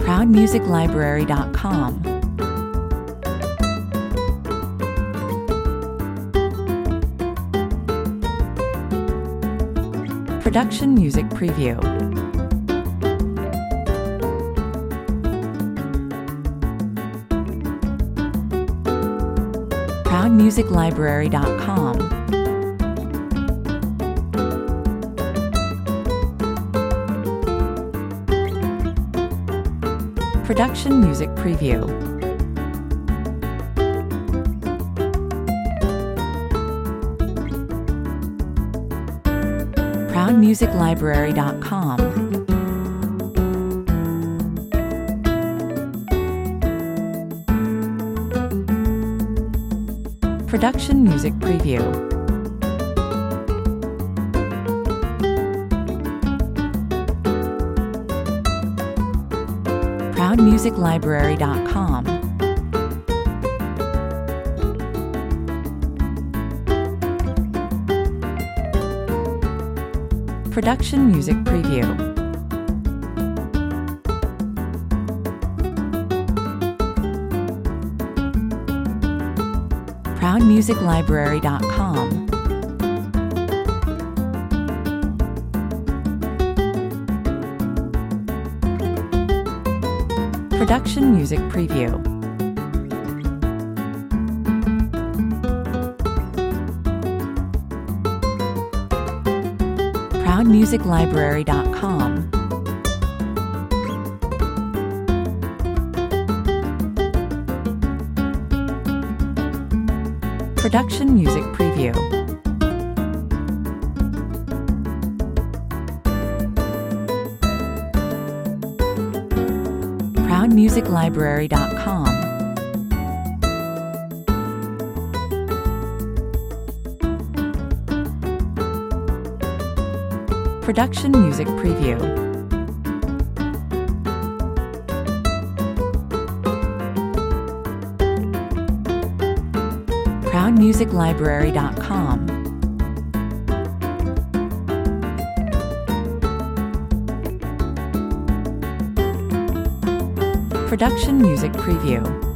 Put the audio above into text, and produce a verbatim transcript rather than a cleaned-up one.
proud music library dot com. Production Music Preview. proud music library dot com. Production Music Preview. proud music library dot com. Production Music Preview. proud music library dot com. Production Music Preview. proud music library dot com. Production Music Preview. proud music library dot com. Production Music Preview. proud music library dot com. Production Music Preview. proud music library dot com. Production Music Preview.